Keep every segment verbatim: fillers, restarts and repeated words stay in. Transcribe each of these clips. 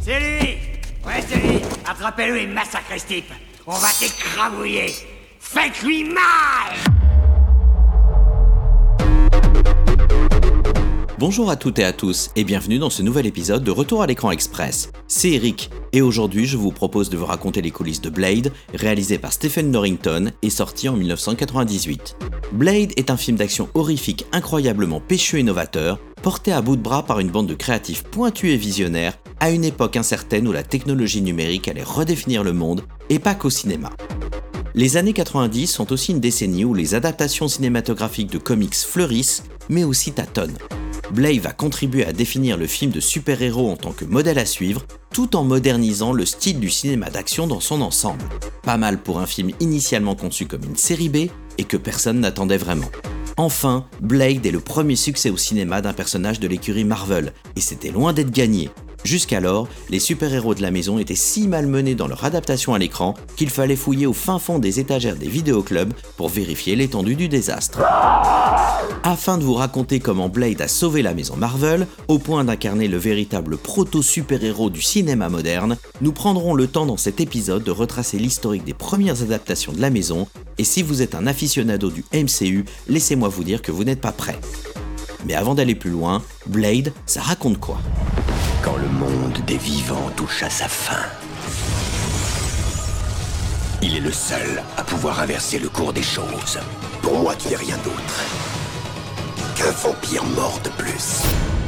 C'est lui! Ouais, c'est lui! Attrapez-le et massacrez ce type! On va t'écrabouiller! Faites-lui mal! Bonjour à toutes et à tous et bienvenue dans ce nouvel épisode de Retour à l'écran express. C'est Eric et aujourd'hui je vous propose de vous raconter les coulisses de Blade, réalisé par Stephen Norrington et sorti en dix-neuf cent quatre-vingt-dix-huit. Blade est un film d'action horrifique incroyablement péchu et novateur, porté à bout de bras par une bande de créatifs pointus et visionnaires à une époque incertaine où la technologie numérique allait redéfinir le monde et pas qu'au cinéma. Les années quatre-vingt-dix sont aussi une décennie où les adaptations cinématographiques de comics fleurissent, mais aussi tâtonnent. Blade va contribuer à définir le film de super-héros en tant que modèle à suivre, tout en modernisant le style du cinéma d'action dans son ensemble. Pas mal pour un film initialement conçu comme une série B et que personne n'attendait vraiment. Enfin, Blade est le premier succès au cinéma d'un personnage de l'écurie Marvel, et c'était loin d'être gagné. Jusqu'alors, les super-héros de la maison étaient si malmenés dans leur adaptation à l'écran qu'il fallait fouiller au fin fond des étagères des vidéoclubs pour vérifier l'étendue du désastre. Afin de vous raconter comment Blade a sauvé la maison Marvel, au point d'incarner le véritable proto-super-héros du cinéma moderne, nous prendrons le temps dans cet épisode de retracer l'historique des premières adaptations de la maison, et si vous êtes un aficionado du M C U, laissez-moi vous dire que vous n'êtes pas prêts. Mais avant d'aller plus loin, Blade, ça raconte quoi ? Quand le monde des vivants touche à sa fin, il est le seul à pouvoir inverser le cours des choses. Pour moi qui n'ai rien d'autre qu'un vampire mort de plus.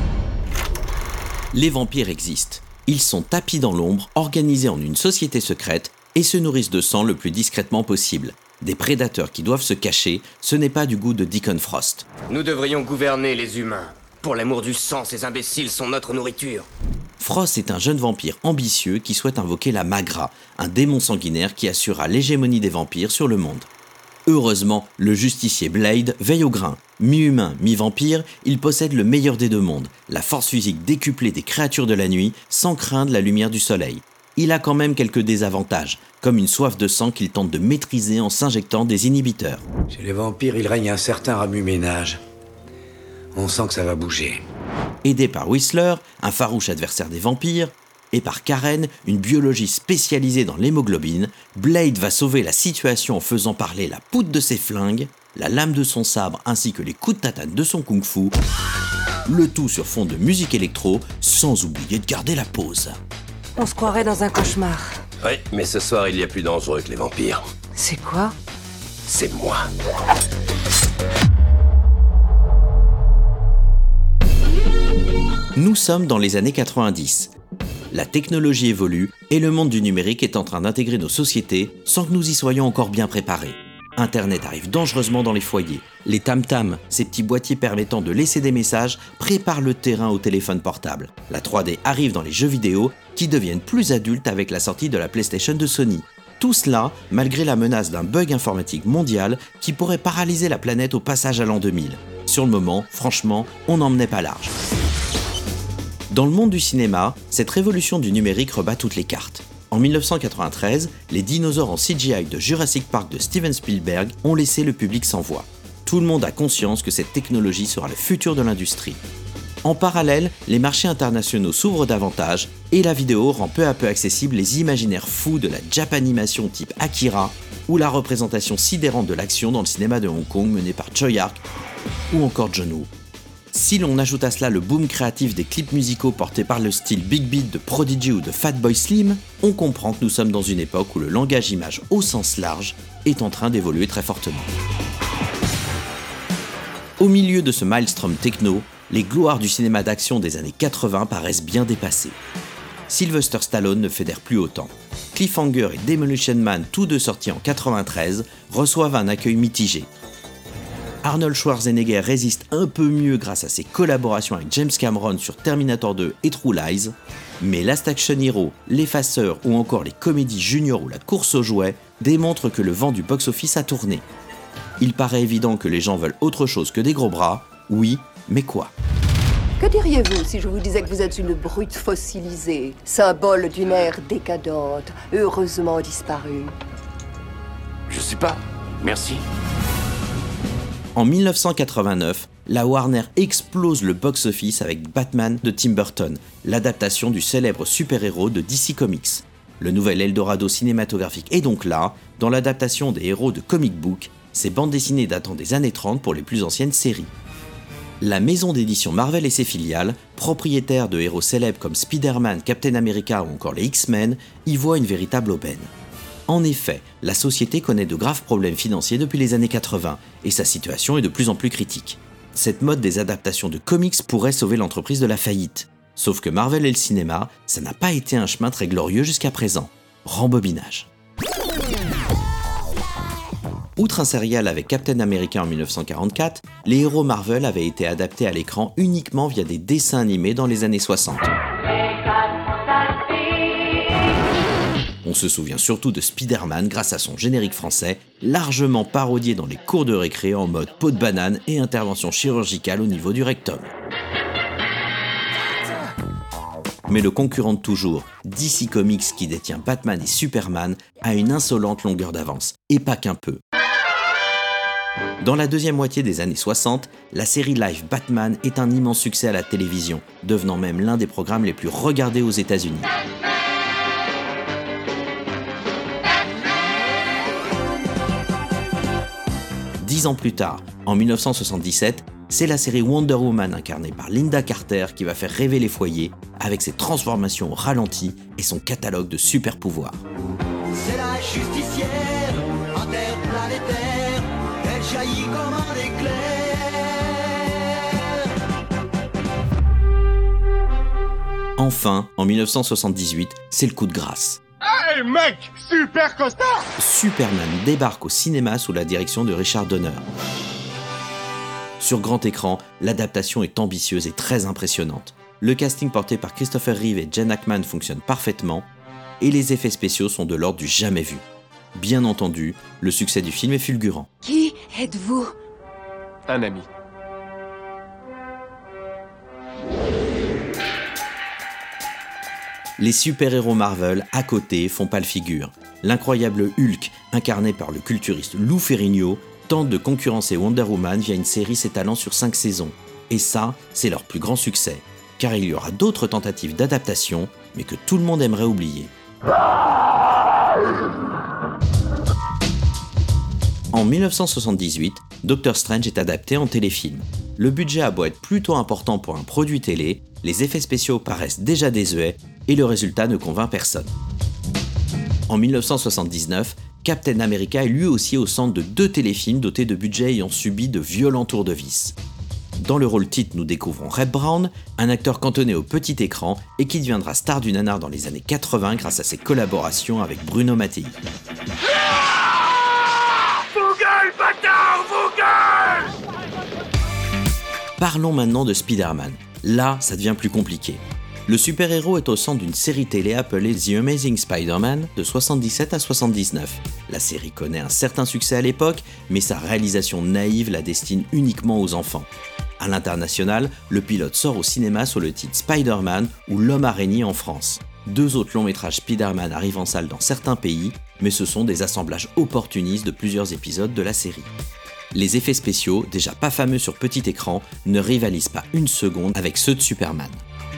Les vampires existent. Ils sont tapis dans l'ombre, organisés en une société secrète et se nourrissent de sang le plus discrètement possible. Des prédateurs qui doivent se cacher, ce n'est pas du goût de Deacon Frost. Nous devrions gouverner les humains. Pour l'amour du sang, ces imbéciles sont notre nourriture. Frost est un jeune vampire ambitieux qui souhaite invoquer la Magra, un démon sanguinaire qui assurera l'hégémonie des vampires sur le monde. Heureusement, le justicier Blade veille au grain. Mi-humain, mi-vampire, il possède le meilleur des deux mondes, la force physique décuplée des créatures de la nuit, sans craindre la lumière du soleil. Il a quand même quelques désavantages, comme une soif de sang qu'il tente de maîtriser en s'injectant des inhibiteurs. Chez les vampires, il règne un certain remue-ménage. On sent que ça va bouger. Aidé par Whistler, un farouche adversaire des vampires, et par Karen, une biologiste spécialisée dans l'hémoglobine, Blade va sauver la situation en faisant parler la poutre de ses flingues, la lame de son sabre ainsi que les coups de tatane de son kung-fu, le tout sur fond de musique électro, sans oublier de garder la pause. On se croirait dans un cauchemar. Oui, mais ce soir, il y a plus dangereux que les vampires. C'est quoi ? C'est moi. Nous sommes dans les années quatre-vingt-dix. La technologie évolue et le monde du numérique est en train d'intégrer nos sociétés sans que nous y soyons encore bien préparés. Internet arrive dangereusement dans les foyers. Les tam-tams, ces petits boîtiers permettant de laisser des messages, préparent le terrain au téléphone portable. La trois D arrive dans les jeux vidéo qui deviennent plus adultes avec la sortie de la PlayStation de Sony. Tout cela malgré la menace d'un bug informatique mondial qui pourrait paralyser la planète au passage à l'an deux mille. Sur le moment, franchement, on n'en menait pas large. Dans le monde du cinéma, cette révolution du numérique rebat toutes les cartes. En dix-neuf cent quatre-vingt-treize, les dinosaures en C G I de Jurassic Park de Steven Spielberg ont laissé le public sans voix. Tout le monde a conscience que cette technologie sera le futur de l'industrie. En parallèle, les marchés internationaux s'ouvrent davantage et la vidéo rend peu à peu accessibles les imaginaires fous de la Japanimation type Akira ou la représentation sidérante de l'action dans le cinéma de Hong Kong menée par Tsui Hark ou encore John Woo. Si l'on ajoute à cela le boom créatif des clips musicaux portés par le style Big Beat de Prodigy ou de Fatboy Slim, on comprend que nous sommes dans une époque où le langage image au sens large est en train d'évoluer très fortement. Au milieu de ce maelstrom techno, les gloires du cinéma d'action des années quatre-vingts paraissent bien dépassées. Sylvester Stallone ne fédère plus autant. Cliffhanger et Demolition Man, tous deux sortis en quatre-vingt-treize, reçoivent un accueil mitigé. Arnold Schwarzenegger résiste un peu mieux grâce à ses collaborations avec James Cameron sur Terminator deux et True Lies, mais Last Action Hero, L'Effaceur ou encore les comédies Junior ou La Course aux jouets démontrent que le vent du box-office a tourné. Il paraît évident que les gens veulent autre chose que des gros bras, oui, mais quoi ? Que diriez-vous si je vous disais que vous êtes une brute fossilisée, symbole d'une ère décadente, heureusement disparue ? Je sais pas. Merci. En dix-neuf cent quatre-vingt-neuf, la Warner explose le box-office avec Batman de Tim Burton, l'adaptation du célèbre super-héros de D C Comics. Le nouvel Eldorado cinématographique est donc là, dans l'adaptation des héros de comic book, ces bandes dessinées datant des années trente pour les plus anciennes séries. La maison d'édition Marvel et ses filiales, propriétaires de héros célèbres comme Spider-Man, Captain America ou encore les X-Men, y voient une véritable aubaine. En effet, la société connaît de graves problèmes financiers depuis les années quatre-vingts, et sa situation est de plus en plus critique. Cette mode des adaptations de comics pourrait sauver l'entreprise de la faillite. Sauf que Marvel et le cinéma, ça n'a pas été un chemin très glorieux jusqu'à présent. Rembobinage. Outre un serial avec Captain America en mille neuf cent quarante-quatre, les héros Marvel avaient été adaptés à l'écran uniquement via des dessins animés dans les années soixante. On se souvient surtout de Spider-Man grâce à son générique français, largement parodié dans les cours de récré en mode peau de banane et intervention chirurgicale au niveau du rectum. Mais le concurrent de toujours, D C Comics qui détient Batman et Superman, a une insolente longueur d'avance, et pas qu'un peu. Dans la deuxième moitié des années soixante, la série live Batman est un immense succès à la télévision, devenant même l'un des programmes les plus regardés aux États-Unis. Dix ans plus tard, en mille neuf cent soixante-dix-sept, c'est la série Wonder Woman incarnée par Linda Carter qui va faire rêver les foyers avec ses transformations au ralenti et son catalogue de super pouvoirs. C'est la justicière, interplanétaire, elle jaillit comme un éclair. Enfin, en mille neuf cent soixante-dix-huit, c'est le coup de grâce. Hey mec, super costard! Superman débarque au cinéma sous la direction de Richard Donner. Sur grand écran, l'adaptation est ambitieuse et très impressionnante. Le casting porté par Christopher Reeve et Gene Hackman fonctionne parfaitement, et les effets spéciaux sont de l'ordre du jamais vu. Bien entendu, le succès du film est fulgurant. Qui êtes-vous? Un ami. Les super-héros Marvel, à côté, font pas le figure. L'incroyable Hulk, incarné par le culturiste Lou Ferrigno, tente de concurrencer Wonder Woman via une série s'étalant sur cinq saisons. Et ça, c'est leur plus grand succès, car il y aura d'autres tentatives d'adaptation, mais que tout le monde aimerait oublier. En mille neuf cent soixante-dix-huit, Doctor Strange est adapté en téléfilm. Le budget a beau être plutôt important pour un produit télé, les effets spéciaux paraissent déjà désuets et le résultat ne convainc personne. En mille neuf cent soixante-dix-neuf, Captain America est lui aussi au centre de deux téléfilms dotés de budgets ayant subi de violents tours de vis. Dans le rôle titre, nous découvrons Reb Brown, un acteur cantonné au petit écran et qui deviendra star du nanar dans les années quatre-vingts grâce à ses collaborations avec Bruno Mattei. Google, bâtard, Google! Parlons maintenant de Spider-Man. Là, ça devient plus compliqué. Le super-héros est au centre d'une série télé appelée The Amazing Spider-Man de soixante-dix-sept à soixante-dix-neuf. La série connaît un certain succès à l'époque, mais sa réalisation naïve la destine uniquement aux enfants. À l'international, le pilote sort au cinéma sous le titre Spider-Man ou L'Homme Araignée en France. Deux autres longs métrages Spider-Man arrivent en salle dans certains pays, mais ce sont des assemblages opportunistes de plusieurs épisodes de la série. Les effets spéciaux, déjà pas fameux sur petit écran, ne rivalisent pas une seconde avec ceux de Superman.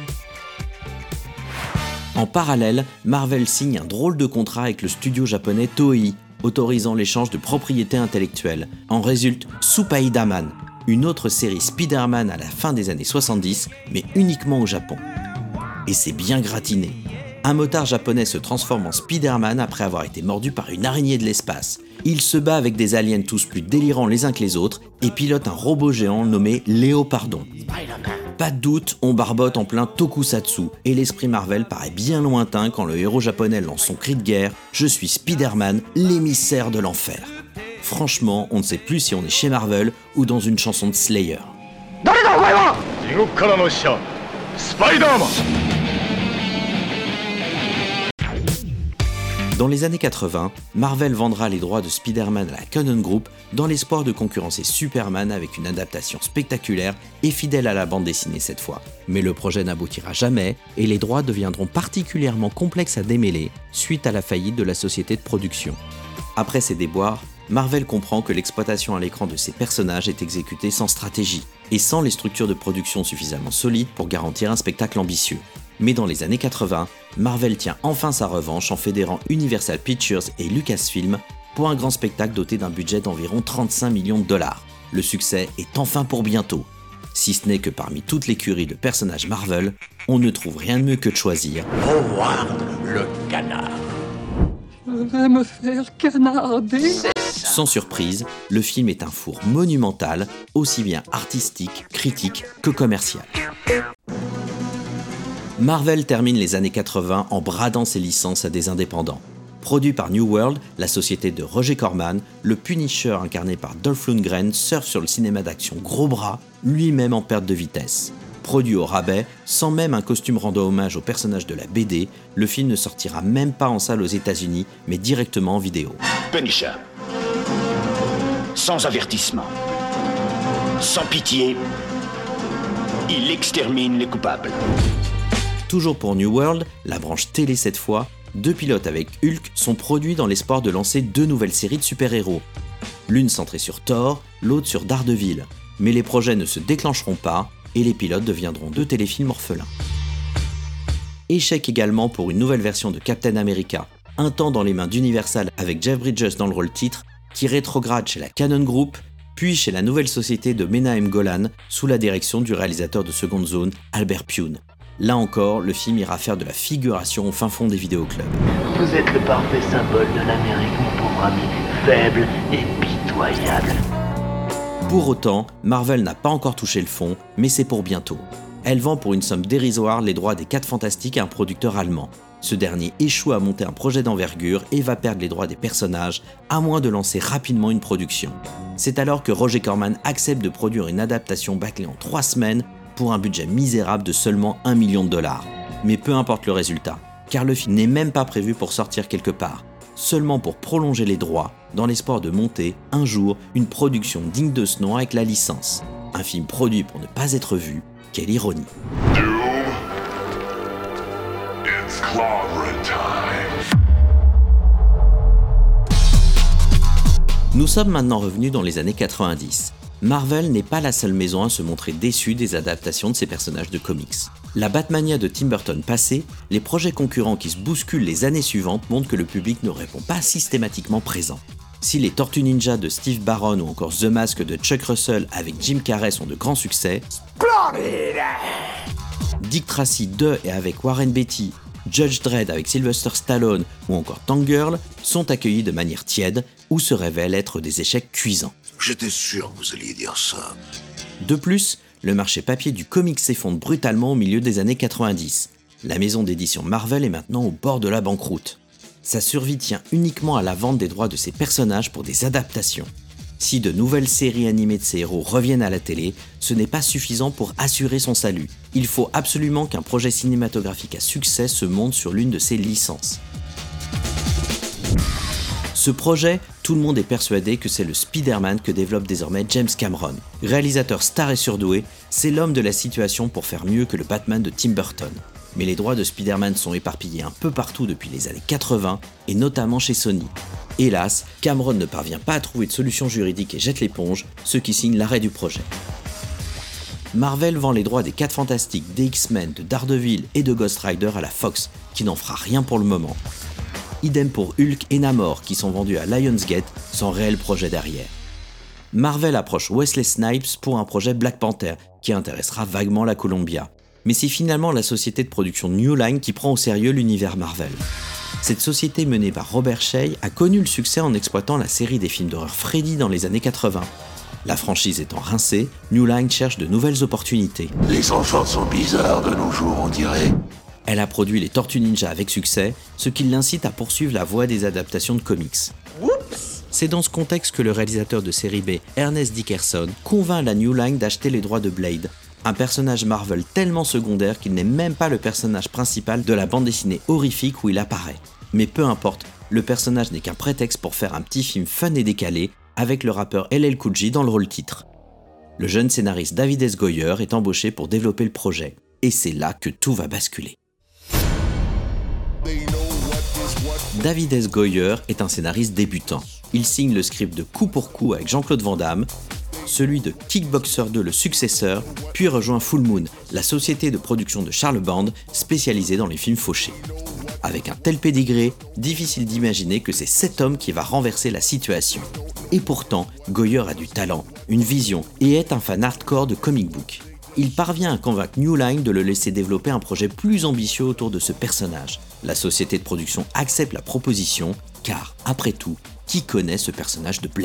En parallèle, Marvel signe un drôle de contrat avec le studio japonais Toei, autorisant l'échange de propriétés intellectuelles. En résulte Spider-Man, une autre série Spider-Man à la fin des années soixante-dix, mais uniquement au Japon. Et c'est bien gratiné. Un motard japonais se transforme en Spider-Man après avoir été mordu par une araignée de l'espace. Il se bat avec des aliens tous plus délirants les uns que les autres et pilote un robot géant nommé Léopardon. Pas de doute, on barbote en plein tokusatsu et l'esprit Marvel paraît bien lointain quand le héros japonais lance son cri de guerre « Je suis Spider-Man, l'émissaire de l'enfer ». Franchement, on ne sait plus si on est chez Marvel ou dans une chanson de Slayer. Dans les années quatre-vingts, Marvel vendra les droits de Spider-Man à la Cannon Group dans l'espoir de concurrencer Superman avec une adaptation spectaculaire et fidèle à la bande dessinée cette fois. Mais le projet n'aboutira jamais et les droits deviendront particulièrement complexes à démêler suite à la faillite de la société de production. Après ces déboires, Marvel comprend que l'exploitation à l'écran de ses personnages est exécutée sans stratégie, et sans les structures de production suffisamment solides pour garantir un spectacle ambitieux. Mais dans les années quatre-vingts, Marvel tient enfin sa revanche en fédérant Universal Pictures et Lucasfilm pour un grand spectacle doté d'un budget d'environ trente-cinq millions de dollars. Le succès est enfin pour bientôt. Si ce n'est que parmi toute l'écurie de personnages Marvel, on ne trouve rien de mieux que de choisir Howard le canard. Je vais me faire canarder. Sans surprise, le film est un four monumental, aussi bien artistique, critique que commercial. Marvel termine les années quatre-vingts en bradant ses licences à des indépendants. Produit par New World, la société de Roger Corman, le Punisher incarné par Dolph Lundgren surfe sur le cinéma d'action gros bras, lui-même en perte de vitesse. Produit au rabais, sans même un costume rendant hommage au personnage de la B D, le film ne sortira même pas en salle aux États-Unis, mais directement en vidéo. Punisher. Sans avertissement. Sans pitié. Il extermine les coupables. Toujours pour New World, la branche télé cette fois, deux pilotes avec Hulk sont produits dans l'espoir de lancer deux nouvelles séries de super-héros. L'une centrée sur Thor, l'autre sur Daredevil. Mais les projets ne se déclencheront pas et les pilotes deviendront deux téléfilms orphelins. Échec également pour une nouvelle version de Captain America, un temps dans les mains d'Universal avec Jeff Bridges dans le rôle titre, qui rétrograde chez la Cannon Group, puis chez la nouvelle société de Menahem Golan, sous la direction du réalisateur de Second Zone, Albert Pyun. Là encore, le film ira faire de la figuration au fin fond des vidéoclubs. Vous êtes le parfait symbole de l'Amérique, mon pauvre ami, faible et pitoyable. Pour autant, Marvel n'a pas encore touché le fond, mais c'est pour bientôt. Elle vend pour une somme dérisoire les droits des quatre Fantastiques à un producteur allemand. Ce dernier échoue à monter un projet d'envergure et va perdre les droits des personnages, à moins de lancer rapidement une production. C'est alors que Roger Corman accepte de produire une adaptation bâclée en trois semaines pour un budget misérable de seulement un million de dollars. Mais peu importe le résultat, car le film n'est même pas prévu pour sortir quelque part, seulement pour prolonger les droits, dans l'espoir de monter, un jour, une production digne de ce nom avec la licence. Un film produit pour ne pas être vu, quelle ironie. Doom, it's clobber time. Nous sommes maintenant revenus dans les années quatre-vingt-dix. Marvel n'est pas la seule maison à se montrer déçue des adaptations de ses personnages de comics. La Batmania de Tim Burton passée, les projets concurrents qui se bousculent les années suivantes montrent que le public ne répond pas systématiquement présent. Si les Tortues Ninja de Steve Barron ou encore The Mask de Chuck Russell avec Jim Carrey sont de grands succès, Dick Tracy deux et avec Warren Beatty, Judge Dredd avec Sylvester Stallone ou encore Tank Girl sont accueillis de manière tiède ou se révèlent être des échecs cuisants. J'étais sûr que vous alliez dire ça. De plus, le marché papier du comics s'effondre brutalement au milieu des années quatre-vingt-dix. La maison d'édition Marvel est maintenant au bord de la banqueroute. Sa survie tient uniquement à la vente des droits de ses personnages pour des adaptations. Si de nouvelles séries animées de ses héros reviennent à la télé, ce n'est pas suffisant pour assurer son salut. Il faut absolument qu'un projet cinématographique à succès se monte sur l'une de ses licences. Ce projet, tout le monde est persuadé que c'est le Spider-Man que développe désormais James Cameron. Réalisateur star et surdoué, c'est l'homme de la situation pour faire mieux que le Batman de Tim Burton. Mais les droits de Spider-Man sont éparpillés un peu partout depuis les années quatre-vingts, et notamment chez Sony. Hélas, Cameron ne parvient pas à trouver de solution juridique et jette l'éponge, ce qui signe l'arrêt du projet. Marvel vend les droits des quatre Fantastiques, des X-Men, de Daredevil et de Ghost Rider à la Fox, qui n'en fera rien pour le moment. Idem pour Hulk et Namor qui sont vendus à Lionsgate sans réel projet derrière. Marvel approche Wesley Snipes pour un projet Black Panther qui intéressera vaguement la Columbia. Mais c'est finalement la société de production New Line qui prend au sérieux l'univers Marvel. Cette société menée par Robert Shea a connu le succès en exploitant la série des films d'horreur Freddy dans les années quatre-vingts. La franchise étant rincée, New Line cherche de nouvelles opportunités. Les enfants sont bizarres de nos jours, on dirait. Elle a produit les Tortues Ninja avec succès, ce qui l'incite à poursuivre la voie des adaptations de comics. Oups. C'est dans ce contexte que le réalisateur de série B, Ernest Dickerson, convainc la New Line d'acheter les droits de Blade, un personnage Marvel tellement secondaire qu'il n'est même pas le personnage principal de la bande dessinée horrifique où il apparaît. Mais peu importe, le personnage n'est qu'un prétexte pour faire un petit film fun et décalé, avec le rappeur L L Cool J dans le rôle titre. Le jeune scénariste David S. Goyer est embauché pour développer le projet, et c'est là que tout va basculer. David S. Goyer est un scénariste débutant. il signe le script de Coup pour Coup avec Jean-Claude Van Damme, celui de Kickboxer deux, le successeur, puis rejoint Full Moon, la société de production de Charles Band, spécialisée dans les films fauchés. Avec un tel pédigré, difficile d'imaginer que c'est cet homme qui va renverser la situation. Et pourtant, Goyer a du talent, une vision et est un fan hardcore de comic book. Il parvient à convaincre New Line de le laisser développer un projet plus ambitieux autour de ce personnage. La société de production accepte la proposition, car, après tout, qui connaît ce personnage de Blade ?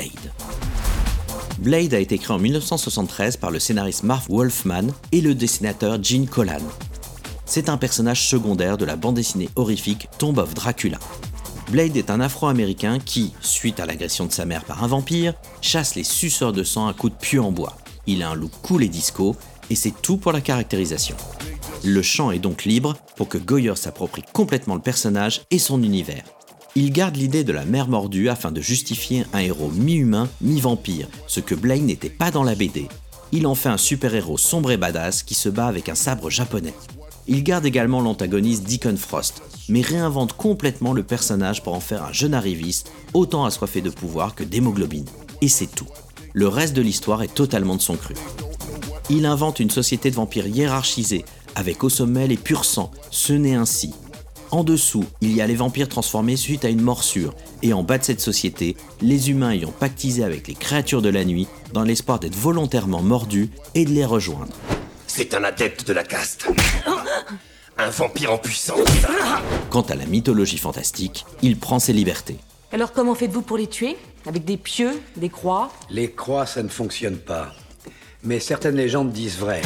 Blade a été créé en dix-neuf cent soixante-treize par le scénariste Marv Wolfman et le dessinateur Gene Colan. C'est un personnage secondaire de la bande dessinée horrifique Tomb of Dracula. Blade est un Afro-Américain qui, suite à l'agression de sa mère par un vampire, chasse les suceurs de sang à coups de pieu en bois. Il a un look cool et disco, et c'est tout pour la caractérisation. Le champ est donc libre pour que Goyer s'approprie complètement le personnage et son univers. Il garde l'idée de la mère mordue afin de justifier un héros mi-humain, mi-vampire, ce que Blade n'était pas dans la B D. Il en fait un super-héros sombre et badass qui se bat avec un sabre japonais. Il garde également l'antagoniste Deacon Frost, mais réinvente complètement le personnage pour en faire un jeune arriviste, autant assoiffé de pouvoir que d'hémoglobine. Et c'est tout. Le reste de l'histoire est totalement de son cru. Il invente une société de vampires hiérarchisée, avec au sommet les purs sang, ce n'est ainsi. En dessous, il y a les vampires transformés suite à une morsure, et en bas de cette société, les humains ayant pactisé avec les créatures de la nuit dans l'espoir d'être volontairement mordus et de les rejoindre. C'est un adepte de la caste. Un vampire en puissance. Quant à la mythologie fantastique, il prend ses libertés. Alors comment faites-vous pour les tuer ? Avec des pieux, des croix ? Les croix, ça ne fonctionne pas. Mais certaines légendes disent vrai.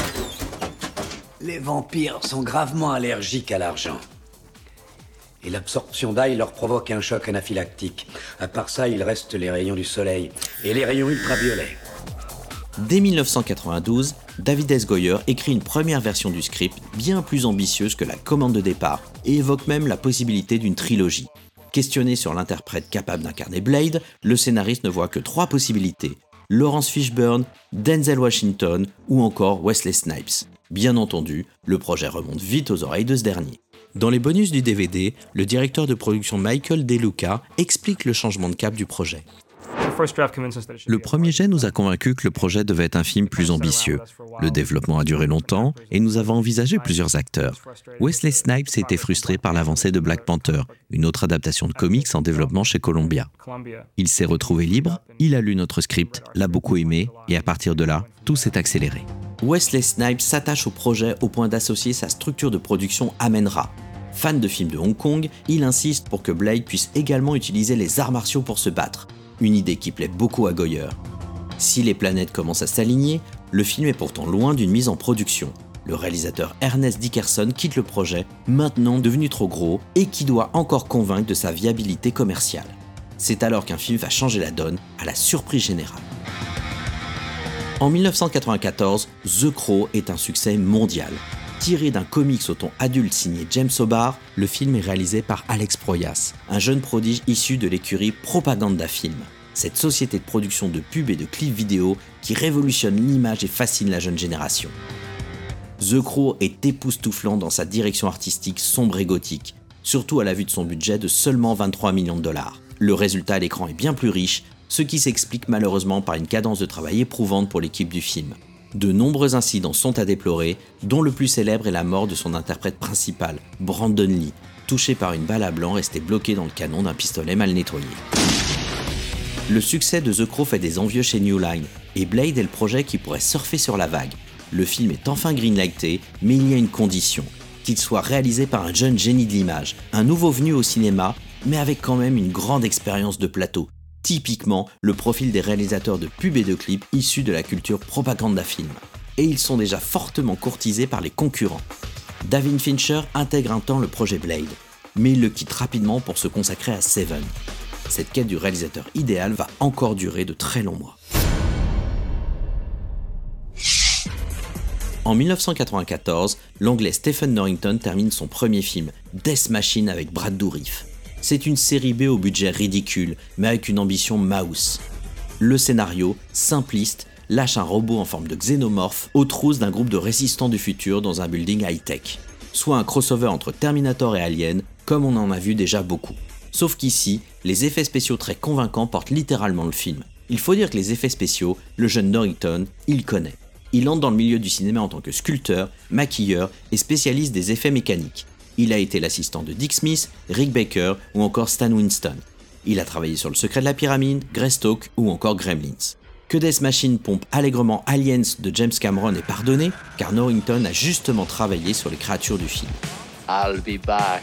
Les vampires sont gravement allergiques à l'argent. Et l'absorption d'ail leur provoque un choc anaphylactique. À part ça, il reste les rayons du soleil et les rayons ultraviolets. Dès dix-neuf cent quatre-vingt-douze, David S. Goyer écrit une première version du script bien plus ambitieuse que la commande de départ et évoque même la possibilité d'une trilogie. Questionné sur l'interprète capable d'incarner Blade, le scénariste ne voit que trois possibilités. Lawrence Fishburne, Denzel Washington ou encore Wesley Snipes. Bien entendu, le projet remonte vite aux oreilles de ce dernier. Dans les bonus du D V D, le directeur de production Michael De Luca explique le changement de cap du projet. Le premier jet nous a convaincus que le projet devait être un film plus ambitieux. Le développement a duré longtemps et nous avons envisagé plusieurs acteurs. Wesley Snipes était frustré par l'avancée de Black Panther, une autre adaptation de comics en développement chez Columbia. Il s'est retrouvé libre, il a lu notre script, l'a beaucoup aimé et à partir de là, tout s'est accéléré. Wesley Snipes s'attache au projet au point d'associer sa structure de production Amen-Ra. Fan de films de Hong Kong, il insiste pour que Blade puisse également utiliser les arts martiaux pour se battre. Une idée qui plaît beaucoup à Goyer. Si les planètes commencent à s'aligner, le film est pourtant loin d'une mise en production. Le réalisateur Ernest Dickerson quitte le projet, maintenant devenu trop gros, et qui doit encore convaincre de sa viabilité commerciale. C'est alors qu'un film va changer la donne, à la surprise générale. En dix-neuf cent quatre-vingt-quatorze, The Crow est un succès mondial. Tiré d'un comics au ton adulte signé James O'Barr, le film est réalisé par Alex Proyas, un jeune prodige issu de l'écurie Propaganda Film. Cette société de production de pubs et de clips vidéo qui révolutionne l'image et fascine la jeune génération. The Crow est époustouflant dans sa direction artistique sombre et gothique, surtout à la vue de son budget de seulement vingt-trois millions de dollars. Le résultat à l'écran est bien plus riche, ce qui s'explique malheureusement par une cadence de travail éprouvante pour l'équipe du film. De nombreux incidents sont à déplorer, dont le plus célèbre est la mort de son interprète principal, Brandon Lee, touché par une balle à blanc restée bloquée dans le canon d'un pistolet mal nettoyé. Le succès de The Crow fait des envieux chez New Line, et Blade est le projet qui pourrait surfer sur la vague. Le film est enfin greenlighté, mais il y a une condition, qu'il soit réalisé par un jeune génie de l'image, un nouveau venu au cinéma, mais avec quand même une grande expérience de plateau. Typiquement le profil des réalisateurs de pubs et de clips issus de la culture propaganda film. Et ils sont déjà fortement courtisés par les concurrents. David Fincher intègre un temps le projet Blade, mais il le quitte rapidement pour se consacrer à Seven. Cette quête du réalisateur idéal va encore durer de très longs mois. En dix-neuf cent quatre-vingt-quatorze, l'anglais Stephen Norrington termine son premier film, Death Machine avec Brad Dourif. C'est une série B au budget ridicule, mais avec une ambition mouse. Le scénario, simpliste, lâche un robot en forme de xénomorphe aux trousses d'un groupe de résistants du futur dans un building high-tech. Soit un crossover entre Terminator et Alien, comme on en a vu déjà beaucoup. Sauf qu'ici, les effets spéciaux très convaincants portent littéralement le film. Il faut dire que les effets spéciaux, le jeune Norrington, il connaît. Il entre dans le milieu du cinéma en tant que sculpteur, maquilleur et spécialiste des effets mécaniques. Il a été l'assistant de Dick Smith, Rick Baker ou encore Stan Winston. Il a travaillé sur Le Secret de la Pyramide, Greystoke ou encore Gremlins. Que Death Machine pompe allègrement Aliens de James Cameron est pardonné, car Norrington a justement travaillé sur les créatures du film. I'll be back.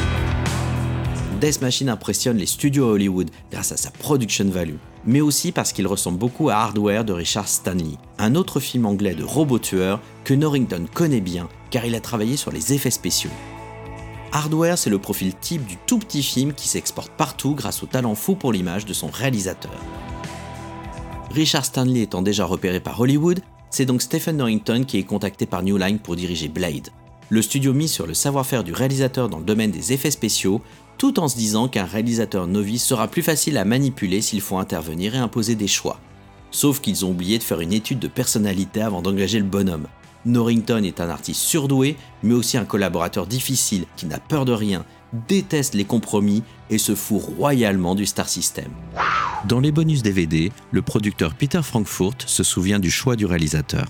Death Machine impressionne les studios à Hollywood grâce à sa production value, mais aussi parce qu'il ressemble beaucoup à Hardware de Richard Stanley, un autre film anglais de robot tueur que Norrington connaît bien car il a travaillé sur les effets spéciaux. Hardware, c'est le profil type du tout petit film qui s'exporte partout grâce au talent fou pour l'image de son réalisateur. Richard Stanley étant déjà repéré par Hollywood, c'est donc Stephen Norrington qui est contacté par New Line pour diriger Blade. Le studio mise sur le savoir-faire du réalisateur dans le domaine des effets spéciaux, tout en se disant qu'un réalisateur novice sera plus facile à manipuler s'il faut intervenir et imposer des choix. Sauf qu'ils ont oublié de faire une étude de personnalité avant d'engager le bonhomme. Norrington est un artiste surdoué, mais aussi un collaborateur difficile qui n'a peur de rien, déteste les compromis et se fout royalement du Star System. Dans les bonus D V D, le producteur Peter Frankfurt se souvient du choix du réalisateur.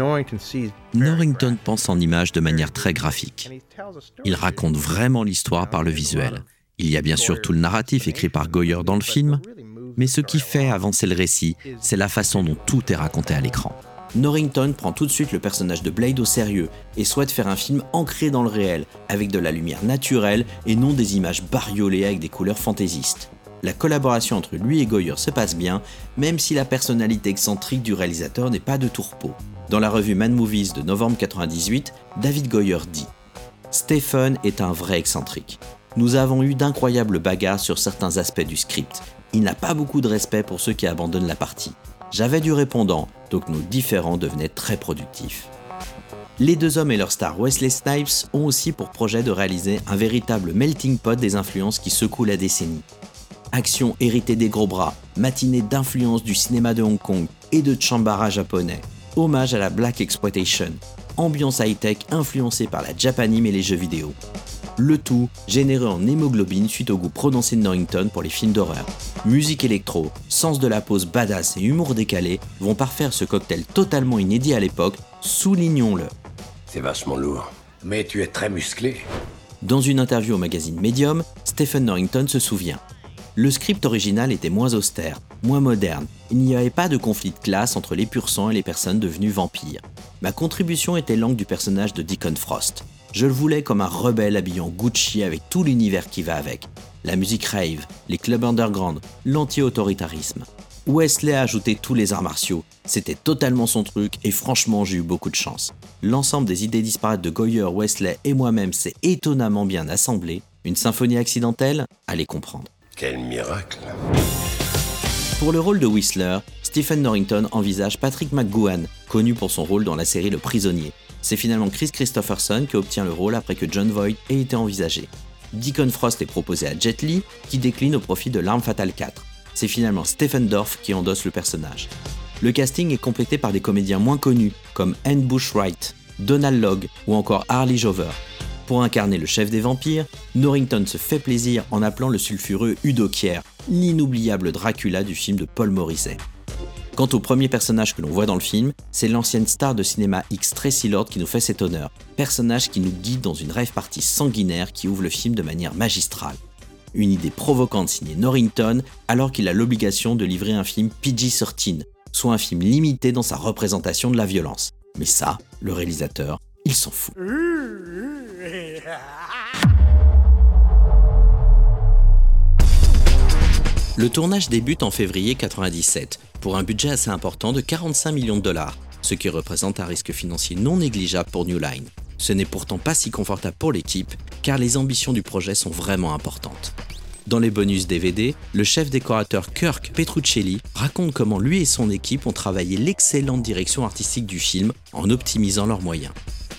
Norrington pense en images de manière très graphique. Il raconte vraiment l'histoire par le visuel. Il y a bien sûr tout le narratif écrit par Goyer dans le film, mais ce qui fait avancer le récit, c'est la façon dont tout est raconté à l'écran. Norrington prend tout de suite le personnage de Blade au sérieux et souhaite faire un film ancré dans le réel, avec de la lumière naturelle et non des images bariolées avec des couleurs fantaisistes. La collaboration entre lui et Goyer se passe bien, même si la personnalité excentrique du réalisateur n'est pas de tout repos. Dans la revue Mad Movies de novembre quatre-vingt-dix-huit, David Goyer dit « Stephen est un vrai excentrique. Nous avons eu d'incroyables bagarres sur certains aspects du script. Il n'a pas beaucoup de respect pour ceux qui abandonnent la partie. J'avais du répondant, donc nos différends devenaient très productifs. » Les deux hommes et leur star Wesley Snipes ont aussi pour projet de réaliser un véritable melting pot des influences qui secouent la décennie. Action héritée des gros bras, matinée d'influences du cinéma de Hong Kong et de Chambara japonais, hommage à la Black Exploitation, ambiance high-tech influencée par la Japanime et les jeux vidéo. Le tout généré en hémoglobine suite au goût prononcé de Norrington pour les films d'horreur. Musique électro, sens de la pose badass et humour décalé vont parfaire ce cocktail totalement inédit à l'époque, soulignons-le. C'est vachement lourd. Mais tu es très musclé. Dans une interview au magazine Medium, Stephen Norrington se souvient. Le script original était moins austère, moins moderne. Il n'y avait pas de conflit de classe entre les pur sang et les personnes devenues vampires. Ma contribution était l'angle du personnage de Deacon Frost. Je le voulais comme un rebelle habillé en Gucci avec tout l'univers qui va avec. La musique rave, les clubs underground, l'anti-autoritarisme. Wesley a ajouté tous les arts martiaux. C'était totalement son truc et franchement j'ai eu beaucoup de chance. L'ensemble des idées disparates de Goyer, Wesley et moi-même s'est étonnamment bien assemblé. Une symphonie accidentelle? Allez comprendre. Quel miracle! Pour le rôle de Whistler, Stephen Norrington envisage Patrick McGoohan, connu pour son rôle dans la série Le Prisonnier. C'est finalement Chris Christopherson qui obtient le rôle après que Jon Voight ait été envisagé. Deacon Frost est proposé à Jet Li, qui décline au profit de L'Arme Fatale quatre. C'est finalement Stephen Dorff qui endosse le personnage. Le casting est complété par des comédiens moins connus, comme Anne Bush Wright, Donald Logue ou encore Harley Jover. Pour incarner le chef des vampires, Norrington se fait plaisir en appelant le sulfureux Udo Kier, l'inoubliable Dracula du film de Paul Morizet. Quant au premier personnage que l'on voit dans le film, c'est l'ancienne star de cinéma X Tracy Lord qui nous fait cet honneur, personnage qui nous guide dans une rave party sanguinaire qui ouvre le film de manière magistrale. Une idée provocante signée Norrington alors qu'il a l'obligation de livrer un film P G treize, soit un film limité dans sa représentation de la violence. Mais ça, le réalisateur, il s'en fout. Le tournage débute en février quatre-vingt-dix-sept, pour un budget assez important de quarante-cinq millions de dollars, ce qui représente un risque financier non négligeable pour New Line. Ce n'est pourtant pas si confortable pour l'équipe, car les ambitions du projet sont vraiment importantes. Dans les bonus D V D, le chef décorateur Kirk Petruccelli raconte comment lui et son équipe ont travaillé l'excellente direction artistique du film en optimisant leurs moyens.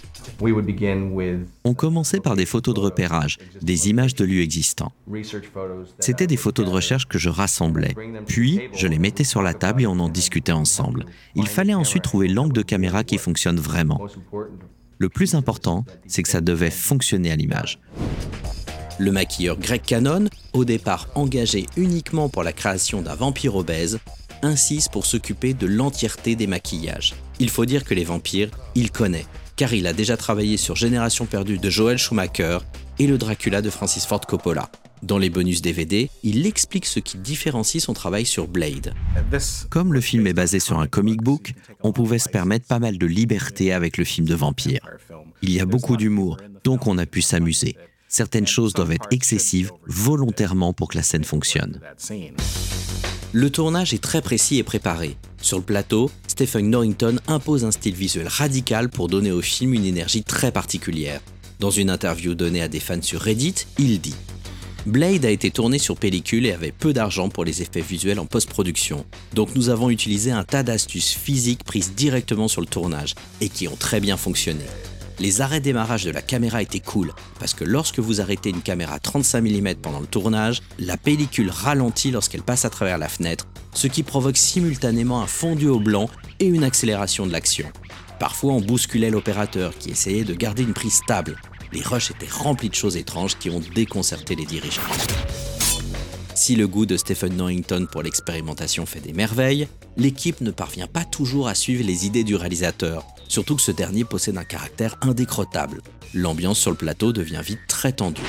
On commençait par des photos de repérage, des images de lieux existants. C'était des photos de recherche que je rassemblais, puis je les mettais sur la table et on en discutait ensemble. Il fallait ensuite trouver l'angle de caméra qui fonctionne vraiment. Le plus important, c'est que ça devait fonctionner à l'image. Le maquilleur Greg Cannon, au départ engagé uniquement pour la création d'un vampire obèse, insiste pour s'occuper de l'entièreté des maquillages. Il faut dire que les vampires, il connaît, car il a déjà travaillé sur Génération perdue de Joel Schumacher et le Dracula de Francis Ford Coppola. Dans les bonus D V D, il explique ce qui différencie son travail sur Blade. Comme le film est basé sur un comic book, on pouvait se permettre pas mal de liberté avec le film de vampire. Il y a beaucoup d'humour, donc on a pu s'amuser. Certaines choses doivent être excessives volontairement pour que la scène fonctionne. Le tournage est très précis et préparé. Sur le plateau, Stephen Norrington impose un style visuel radical pour donner au film une énergie très particulière. Dans une interview donnée à des fans sur Reddit, il dit « Blade a été tourné sur pellicule et avait peu d'argent pour les effets visuels en post-production. Donc nous avons utilisé un tas d'astuces physiques prises directement sur le tournage et qui ont très bien fonctionné. Les arrêts démarrage de la caméra étaient cool, parce que lorsque vous arrêtez une caméra trente-cinq millimètres pendant le tournage, la pellicule ralentit lorsqu'elle passe à travers la fenêtre, ce qui provoque simultanément un fondu au blanc et une accélération de l'action. Parfois on bousculait l'opérateur qui essayait de garder une prise stable. Les rushs étaient remplis de choses étranges qui ont déconcerté les dirigeants. Si le goût de Stephen Norrington pour l'expérimentation fait des merveilles, l'équipe ne parvient pas toujours à suivre les idées du réalisateur, surtout que ce dernier possède un caractère indécrottable. L'ambiance sur le plateau devient vite très tendue.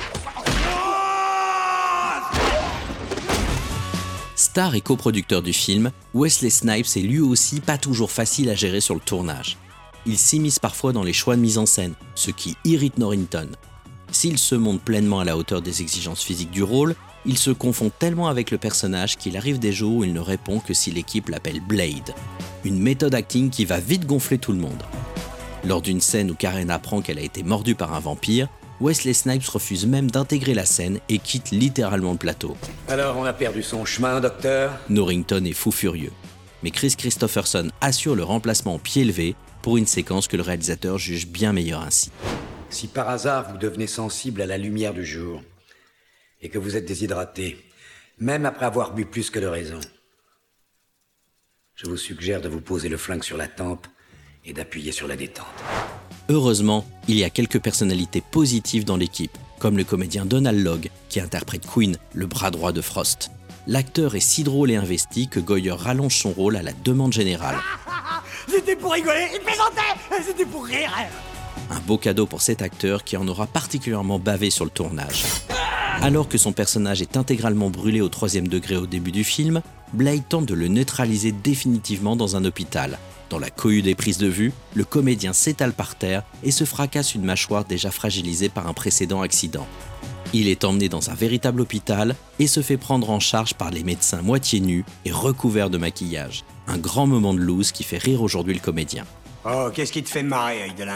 Star et coproducteur du film, Wesley Snipes est lui aussi pas toujours facile à gérer sur le tournage. Il s'immisce parfois dans les choix de mise en scène, ce qui irrite Norrington. S'il se montre pleinement à la hauteur des exigences physiques du rôle, il se confond tellement avec le personnage qu'il arrive des jours où il ne répond que si l'équipe l'appelle Blade. Une méthode acting qui va vite gonfler tout le monde. Lors d'une scène où Karen apprend qu'elle a été mordue par un vampire, Wesley Snipes refuse même d'intégrer la scène et quitte littéralement le plateau. Alors on a perdu son chemin, docteur ? Norrington est fou furieux. Mais Chris Christopherson assure le remplacement au pied levé pour une séquence que le réalisateur juge bien meilleure ainsi. Si par hasard vous devenez sensible à la lumière du jour et que vous êtes déshydraté, même après avoir bu plus que de raison, je vous suggère de vous poser le flingue sur la tempe et d'appuyer sur la détente. Heureusement, il y a quelques personnalités positives dans l'équipe, comme le comédien Donald Logue, qui interprète Quinn, le bras droit de Frost. L'acteur est si drôle et investi que Goyer rallonge son rôle à la demande générale. C'était pour rigoler, il plaisantait, c'était pour rire. Un beau cadeau pour cet acteur qui en aura particulièrement bavé sur le tournage. Alors que son personnage est intégralement brûlé au troisième degré au début du film, Blade tente de le neutraliser définitivement dans un hôpital. Dans la cohue des prises de vue, le comédien s'étale par terre et se fracasse une mâchoire déjà fragilisée par un précédent accident. Il est emmené dans un véritable hôpital et se fait prendre en charge par les médecins moitié nus et recouverts de maquillage. Un grand moment de loose qui fait rire aujourd'hui le comédien. Oh, qu'est-ce qui te fait marrer, œil de lynx ?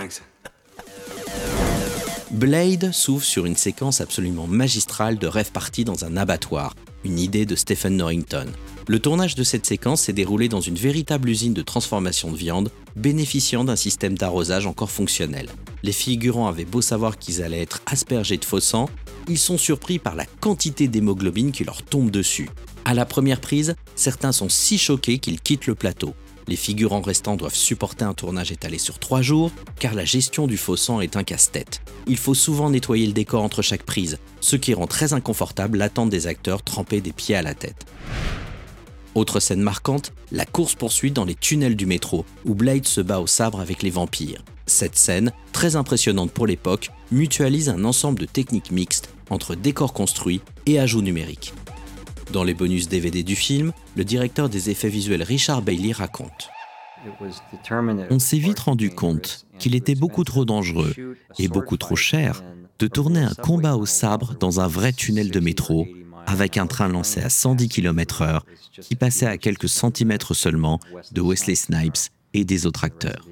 Blade s'ouvre sur une séquence absolument magistrale de rêve party dans un abattoir, une idée de Stephen Norrington. Le tournage de cette séquence s'est déroulé dans une véritable usine de transformation de viande, bénéficiant d'un système d'arrosage encore fonctionnel. Les figurants avaient beau savoir qu'ils allaient être aspergés de faux sang, ils sont surpris par la quantité d'hémoglobine qui leur tombe dessus. À la première prise, certains sont si choqués qu'ils quittent le plateau. Les figurants restants doivent supporter un tournage étalé sur trois jours, car la gestion du faux sang est un casse-tête. Il faut souvent nettoyer le décor entre chaque prise, ce qui rend très inconfortable l'attente des acteurs trempés des pieds à la tête. Autre scène marquante, la course-poursuite dans les tunnels du métro, où Blade se bat au sabre avec les vampires. Cette scène, très impressionnante pour l'époque, mutualise un ensemble de techniques mixtes entre décors construits et ajouts numériques. Dans les bonus D V D du film, le directeur des effets visuels Richard Bailey raconte « On s'est vite rendu compte qu'il était beaucoup trop dangereux et beaucoup trop cher de tourner un combat au sabre dans un vrai tunnel de métro avec un train lancé à cent dix kilomètres heure qui passait à quelques centimètres seulement de Wesley Snipes et des autres acteurs.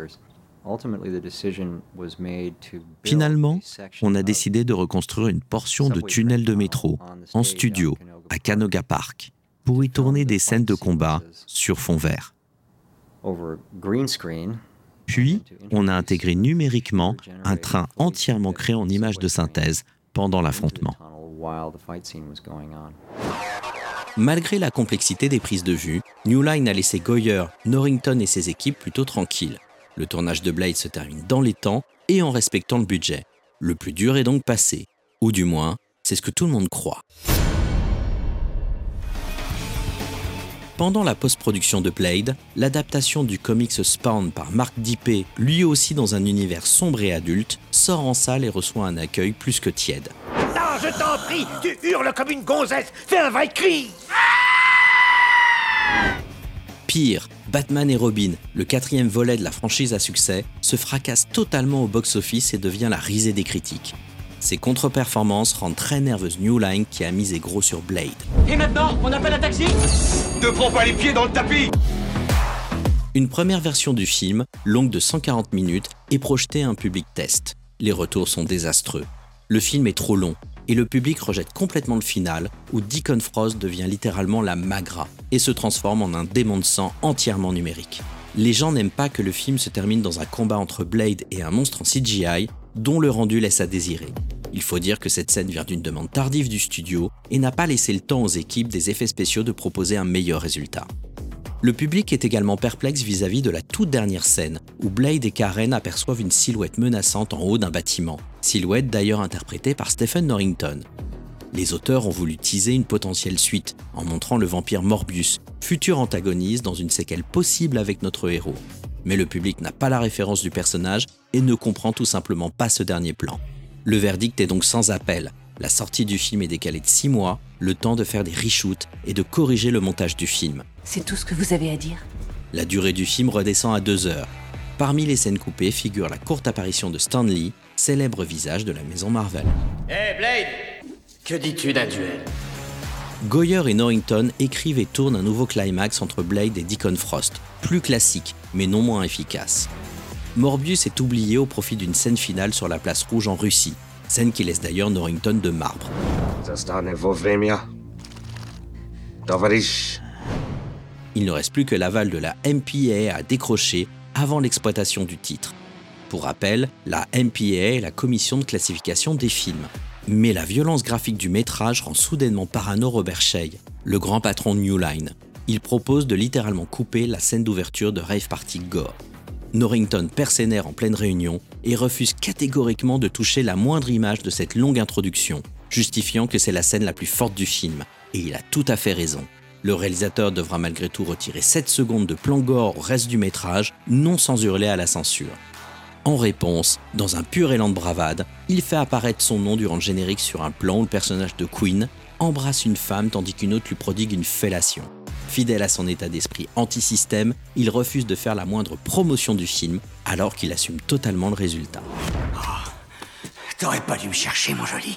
Finalement, on a décidé de reconstruire une portion de tunnel de métro en studio à Canoga Park pour y tourner des scènes de combat sur fond vert. Puis, on a intégré numériquement un train entièrement créé en images de synthèse pendant l'affrontement. Malgré la complexité des prises de vue, New Line a laissé Goyer, Norrington et ses équipes plutôt tranquilles. Le tournage de Blade se termine dans les temps et en respectant le budget. Le plus dur est donc passé, ou du moins, c'est ce que tout le monde croit. Pendant la post-production de Blade, l'adaptation du comics Spawn par Mark Dippé, lui aussi dans un univers sombre et adulte, sort en salle et reçoit un accueil plus que tiède. Non, je t'en prie, tu hurles comme une gonzesse, fais un vrai cri! Pire, Batman et Robin, le quatrième volet de la franchise à succès, se fracasse totalement au box-office et devient la risée des critiques. Ces contre-performances rendent très nerveuse New Line qui a misé gros sur Blade. Et maintenant, on appelle un taxi? Ne prends pas les pieds dans le tapis! Une première version du film, longue de cent quarante minutes, est projetée à un public test. Les retours sont désastreux. Le film est trop long, et le public rejette complètement le final, où Deacon Frost devient littéralement la magra, et se transforme en un démon de sang entièrement numérique. Les gens n'aiment pas que le film se termine dans un combat entre Blade et un monstre en C G I, dont le rendu laisse à désirer. Il faut dire que cette scène vient d'une demande tardive du studio et n'a pas laissé le temps aux équipes des effets spéciaux de proposer un meilleur résultat. Le public est également perplexe vis-à-vis de la toute dernière scène, où Blade et Karen aperçoivent une silhouette menaçante en haut d'un bâtiment, silhouette d'ailleurs interprétée par Stephen Norrington. Les auteurs ont voulu teaser une potentielle suite, en montrant le vampire Morbius, futur antagoniste dans une séquelle possible avec notre héros. Mais le public n'a pas la référence du personnage et ne comprend tout simplement pas ce dernier plan. Le verdict est donc sans appel. La sortie du film est décalée de six mois, le temps de faire des reshoots et de corriger le montage du film. C'est tout ce que vous avez à dire? La durée du film redescend à deux heures. Parmi les scènes coupées figure la courte apparition de Stan Lee, célèbre visage de la maison Marvel. Hé hey Blade, que dis-tu d'un duel? Goyer et Norrington écrivent et tournent un nouveau climax entre Blade et Deacon Frost, plus classique mais non moins efficace. Morbius est oublié au profit d'une scène finale sur la place rouge en Russie, scène qui laisse d'ailleurs Norrington de marbre. Il ne reste plus que l'aval de la M P A A à décrocher avant l'exploitation du titre. Pour rappel, la M P A A est la commission de classification des films. Mais la violence graphique du métrage rend soudainement parano Robert Shea, le grand patron de New Line. Il propose de littéralement couper la scène d'ouverture de Rave Party Gore. Norrington perd ses nerfs en pleine réunion et refuse catégoriquement de toucher la moindre image de cette longue introduction, justifiant que c'est la scène la plus forte du film. Et il a tout à fait raison. Le réalisateur devra malgré tout retirer sept secondes de plan gore au reste du métrage, non sans hurler à la censure. En réponse, dans un pur élan de bravade, il fait apparaître son nom durant le générique sur un plan où le personnage de Queen embrasse une femme tandis qu'une autre lui prodigue une fellation. Fidèle à son état d'esprit anti-système, il refuse de faire la moindre promotion du film, alors qu'il assume totalement le résultat. Oh, t'aurais pas dû me chercher, mon joli.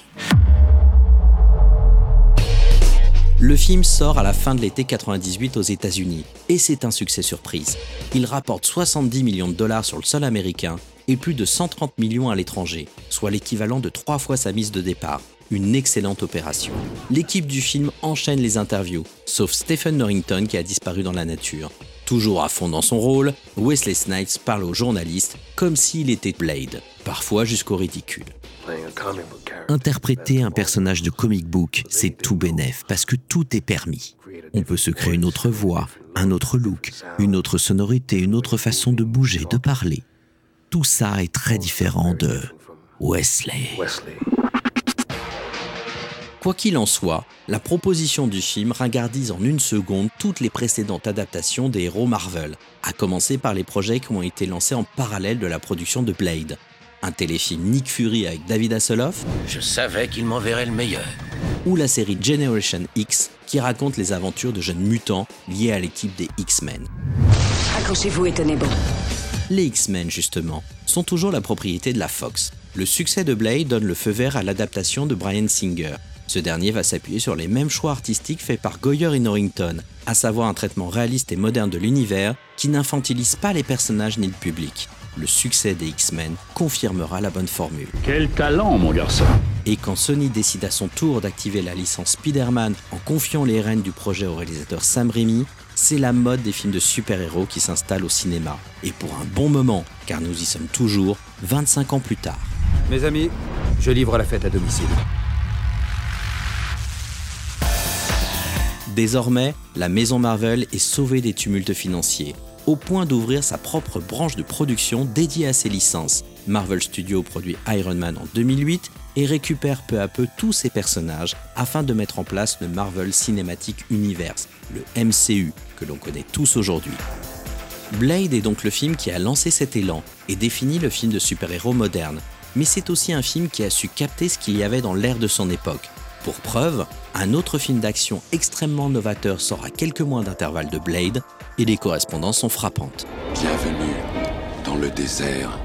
Le film sort à la fin de l'été quatre-vingt-dix-huit aux États-Unis, et c'est un succès surprise. Il rapporte soixante-dix millions de dollars sur le sol américain et plus de cent trente millions à l'étranger, soit l'équivalent de trois fois sa mise de départ. Une excellente opération. L'équipe du film enchaîne les interviews, sauf Stephen Norrington qui a disparu dans la nature. Toujours à fond dans son rôle, Wesley Snipes parle aux journalistes comme s'il était Blade, parfois jusqu'au ridicule. Interpréter un personnage de comic book, c'est tout bénef, parce que tout est permis. On peut se créer une autre voix, un autre look, une autre sonorité, une autre façon de bouger, de parler. Tout ça est très différent de Wesley. Quoi qu'il en soit, la proposition du film ringardise en une seconde toutes les précédentes adaptations des héros Marvel, à commencer par les projets qui ont été lancés en parallèle de la production de Blade. Un téléfilm Nick Fury avec David Hasselhoff. Je savais qu'il m'enverrait le meilleur. Ou la série Generation X, qui raconte les aventures de jeunes mutants liés à l'équipe des X-Men. Accrochez-vous et tenez bon. Les X-Men, justement, sont toujours la propriété de la Fox. Le succès de Blade donne le feu vert à l'adaptation de Bryan Singer. Ce dernier va s'appuyer sur les mêmes choix artistiques faits par Goyer et Norrington, à savoir un traitement réaliste et moderne de l'univers qui n'infantilise pas les personnages ni le public. Le succès des X-Men confirmera la bonne formule. Quel talent, mon garçon! Et quand Sony décide à son tour d'activer la licence Spider-Man en confiant les rênes du projet au réalisateur Sam Raimi, c'est la mode des films de super-héros qui s'installe au cinéma. Et pour un bon moment, car nous y sommes toujours, vingt-cinq ans plus tard. Mes amis, je livre la fête à domicile. Désormais, la maison Marvel est sauvée des tumultes financiers, au point d'ouvrir sa propre branche de production dédiée à ses licences. Marvel Studios produit Iron Man en deux mille huit et récupère peu à peu tous ses personnages afin de mettre en place le Marvel Cinematic Universe, le M C U, que l'on connaît tous aujourd'hui. Blade est donc le film qui a lancé cet élan et défini le film de super-héros moderne, mais c'est aussi un film qui a su capter ce qu'il y avait dans l'air de son époque. Pour preuve, un autre film d'action extrêmement novateur sort à quelques mois d'intervalle de Blade, et les correspondances sont frappantes. Bienvenue dans le désert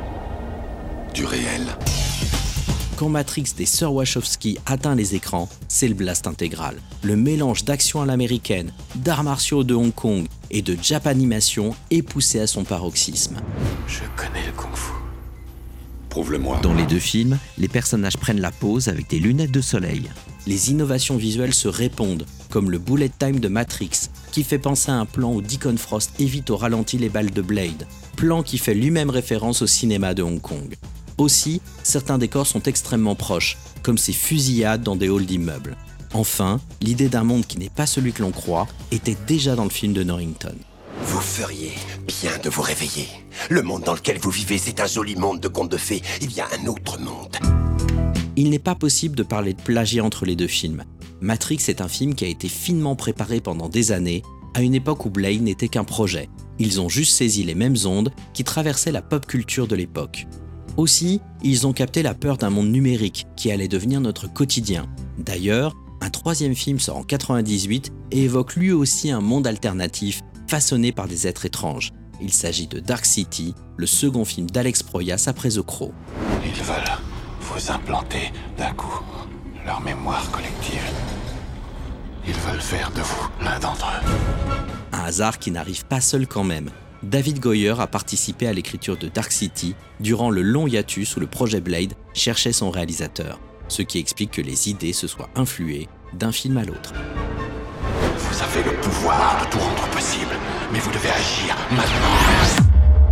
du réel. Quand Matrix des sœurs Wachowski atteint les écrans, c'est le blast intégral. Le mélange d'action à l'américaine, d'arts martiaux de Hong Kong et de Japanimation est poussé à son paroxysme. Je connais le kung-fu. Prouve-le-moi. Dans les deux films, les personnages prennent la pose avec des lunettes de soleil. Les innovations visuelles se répondent, comme le bullet time de Matrix, qui fait penser à un plan où Deacon Frost évite au ralenti les balles de Blade, plan qui fait lui-même référence au cinéma de Hong Kong. Aussi, certains décors sont extrêmement proches, comme ces fusillades dans des halls d'immeubles. Enfin, l'idée d'un monde qui n'est pas celui que l'on croit était déjà dans le film de Norrington. Vous feriez bien de vous réveiller. Le monde dans lequel vous vivez, c'est un joli monde de contes de fées. Il y a un autre monde. Il n'est pas possible de parler de plagiat entre les deux films. Matrix est un film qui a été finement préparé pendant des années, à une époque où Blade n'était qu'un projet. Ils ont juste saisi les mêmes ondes qui traversaient la pop culture de l'époque. Aussi, ils ont capté la peur d'un monde numérique qui allait devenir notre quotidien. D'ailleurs, un troisième film sort en quatre-vingt-dix-huit et évoque lui aussi un monde alternatif façonné par des êtres étranges. Il s'agit de Dark City, le second film d'Alex Proyas après The Crow. Ils veulent vous implanter d'un coup leur mémoire collective. Ils veulent faire de vous l'un d'entre eux. Un hasard qui n'arrive pas seul quand même. David Goyer a participé à l'écriture de Dark City durant le long hiatus où le projet Blade cherchait son réalisateur, ce qui explique que les idées se soient influées d'un film à l'autre. Vous avez le pouvoir de tout rendre possible, mais vous devez agir maintenant.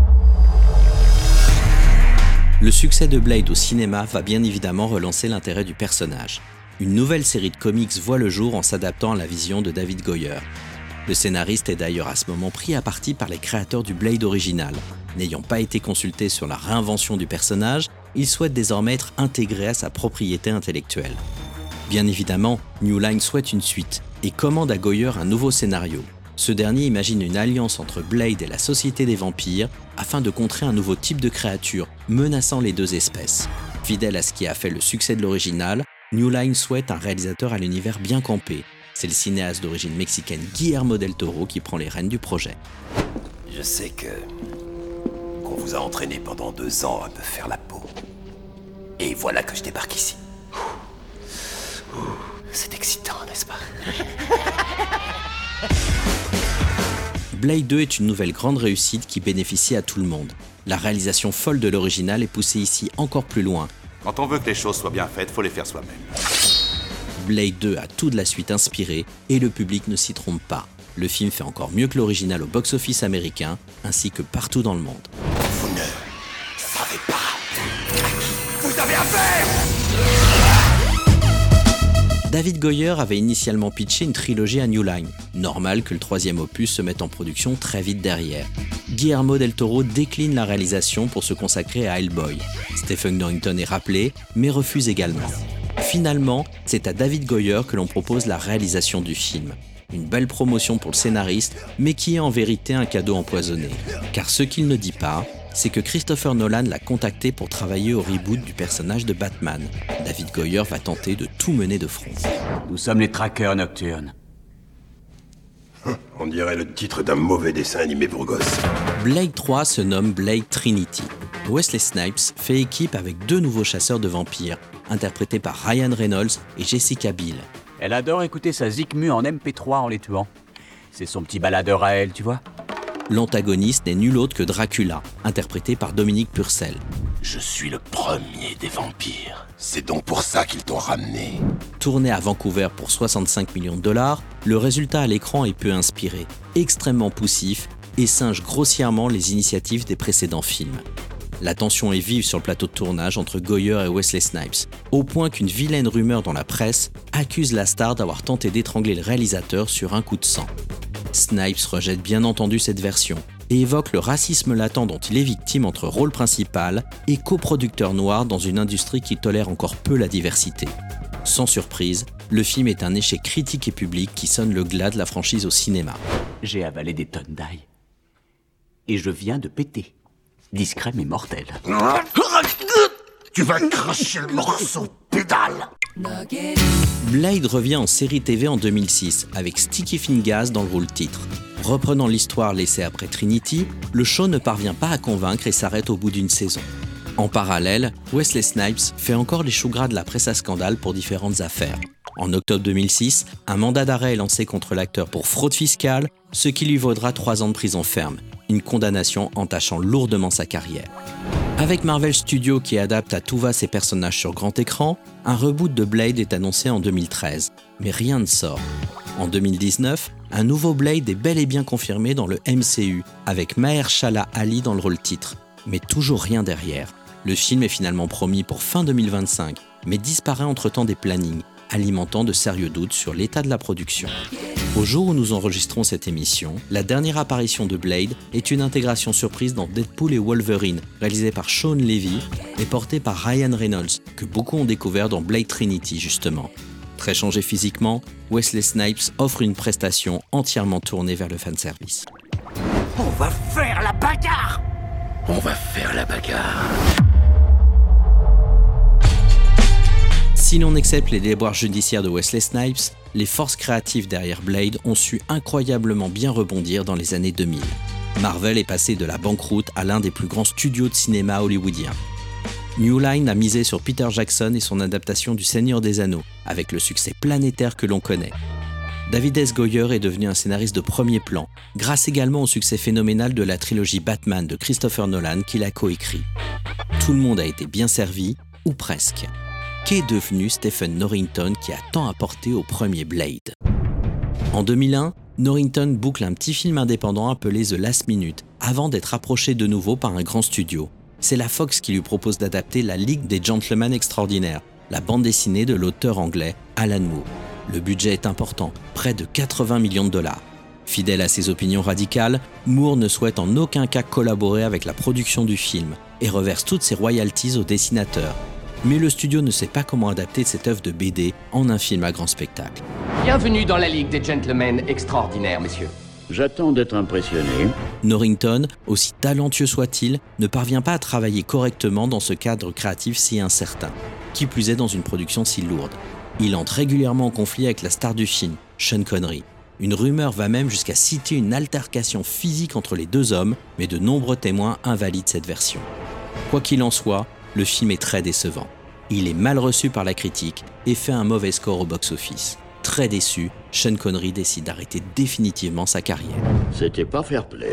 Le succès de Blade au cinéma va bien évidemment relancer l'intérêt du personnage. Une nouvelle série de comics voit le jour en s'adaptant à la vision de David Goyer. Le scénariste est d'ailleurs à ce moment pris à partie par les créateurs du Blade original. N'ayant pas été consulté sur la réinvention du personnage, il souhaite désormais être intégré à sa propriété intellectuelle. Bien évidemment, New Line souhaite une suite et commande à Goyer un nouveau scénario. Ce dernier imagine une alliance entre Blade et la Société des Vampires afin de contrer un nouveau type de créature menaçant les deux espèces. Fidèle à ce qui a fait le succès de l'original, New Line souhaite un réalisateur à l'univers bien campé. C'est le cinéaste d'origine mexicaine Guillermo del Toro qui prend les rênes du projet. Je sais que qu'on vous a entraîné pendant deux ans à me faire la peau. Et voilà que je débarque ici. Ouh. Ouh. C'est excitant, n'est-ce pas? Blade deux est une nouvelle grande réussite qui bénéficie à tout le monde. La réalisation folle de l'original est poussée ici encore plus loin. Quand on veut que les choses soient bien faites, faut les faire soi-même. Blade deux a tout de la suite inspiré et le public ne s'y trompe pas. Le film fait encore mieux que l'original au box-office américain, ainsi que partout dans le monde. Vous ne savez pas à qui vous avez affaire! David Goyer avait initialement pitché une trilogie à New Line. Normal que le troisième opus se mette en production très vite derrière. Guillermo del Toro décline la réalisation pour se consacrer à Hellboy. Stephen Norrington est rappelé, mais refuse également. Finalement, c'est à David Goyer que l'on propose la réalisation du film. Une belle promotion pour le scénariste, mais qui est en vérité un cadeau empoisonné. Car ce qu'il ne dit pas, c'est que Christopher Nolan l'a contacté pour travailler au reboot du personnage de Batman. David Goyer va tenter de tout mener de front. Nous sommes les traqueurs nocturnes. On dirait le titre d'un mauvais dessin animé pour gosses. Blade trois se nomme Blade Trinity. Wesley Snipes fait équipe avec deux nouveaux chasseurs de vampires, interprétés par Ryan Reynolds et Jessica Biel. Elle adore écouter sa Zikmu en M P trois en les tuant. C'est son petit baladeur à elle, tu vois. L'antagoniste n'est nul autre que Dracula, interprété par Dominique Purcell. Je suis le premier des vampires. C'est donc pour ça qu'ils t'ont ramené. Tourné à Vancouver pour soixante-cinq millions de dollars, le résultat à l'écran est peu inspiré, extrêmement poussif et singe grossièrement les initiatives des précédents films. La tension est vive sur le plateau de tournage entre Goyer et Wesley Snipes, au point qu'une vilaine rumeur dans la presse accuse la star d'avoir tenté d'étrangler le réalisateur sur un coup de sang. Snipes rejette bien entendu cette version, et évoque le racisme latent dont il est victime entre rôle principal et coproducteur noir dans une industrie qui tolère encore peu la diversité. Sans surprise, le film est un échec critique et public qui sonne le glas de la franchise au cinéma. J'ai avalé des tonnes d'ail. Et je viens de péter. Discret mais mortel. Tu vas cracher le morceau, pédale! Blade revient en série T V en deux mille six avec Sticky Fingaz dans le rôle titre. Reprenant l'histoire laissée après Trinity, le show ne parvient pas à convaincre et s'arrête au bout d'une saison. En parallèle, Wesley Snipes fait encore les choux gras de la presse à scandale pour différentes affaires. En octobre deux mille six, un mandat d'arrêt est lancé contre l'acteur pour fraude fiscale, ce qui lui vaudra trois ans de prison ferme, une condamnation entachant lourdement sa carrière. Avec Marvel Studios qui adapte à tout va ses personnages sur grand écran, un reboot de Blade est annoncé en deux mille treize, mais rien ne sort. En deux mille dix-neuf, un nouveau Blade est bel et bien confirmé dans le M C U, avec Mahershala Ali dans le rôle titre, mais toujours rien derrière. Le film est finalement promis pour fin deux mille vingt-cinq, mais disparaît entre-temps des plannings, alimentant de sérieux doutes sur l'état de la production. Au jour où nous enregistrons cette émission, la dernière apparition de Blade est une intégration surprise dans Deadpool et Wolverine, réalisée par Sean Levy et portée par Ryan Reynolds, que beaucoup ont découvert dans Blade Trinity justement. Très changé physiquement, Wesley Snipes offre une prestation entièrement tournée vers le fanservice. On va faire la bagarre! On va faire la bagarre. Si l'on accepte les déboires judiciaires de Wesley Snipes, les forces créatives derrière Blade ont su incroyablement bien rebondir dans les années deux mille. Marvel est passé de la banqueroute à l'un des plus grands studios de cinéma hollywoodien. New Line a misé sur Peter Jackson et son adaptation du Seigneur des Anneaux, avec le succès planétaire que l'on connaît. David S. Goyer est devenu un scénariste de premier plan, grâce également au succès phénoménal de la trilogie Batman de Christopher Nolan qu'il a coécrit. Tout le monde a été bien servi, ou presque. Qu'est devenu Stephen Norrington qui a tant apporté au premier Blade? En deux mille un, Norrington boucle un petit film indépendant appelé The Last Minute, avant d'être approché de nouveau par un grand studio. C'est la Fox qui lui propose d'adapter La Ligue des Gentlemen Extraordinaires, la bande dessinée de l'auteur anglais Alan Moore. Le budget est important, près de quatre-vingts millions de dollars. Fidèle à ses opinions radicales, Moore ne souhaite en aucun cas collaborer avec la production du film et reverse toutes ses royalties au dessinateur. Mais le studio ne sait pas comment adapter cette œuvre de B D en un film à grand spectacle. Bienvenue dans la Ligue des Gentlemen Extraordinaires, messieurs. J'attends d'être impressionné. Norrington, aussi talentueux soit-il, ne parvient pas à travailler correctement dans ce cadre créatif si incertain, qui plus est dans une production si lourde. Il entre régulièrement en conflit avec la star du film, Sean Connery. Une rumeur va même jusqu'à citer une altercation physique entre les deux hommes, mais de nombreux témoins invalident cette version. Quoi qu'il en soit, le film est très décevant. Il est mal reçu par la critique et fait un mauvais score au box-office. Très déçu, Sean Connery décide d'arrêter définitivement sa carrière. C'était pas fair play.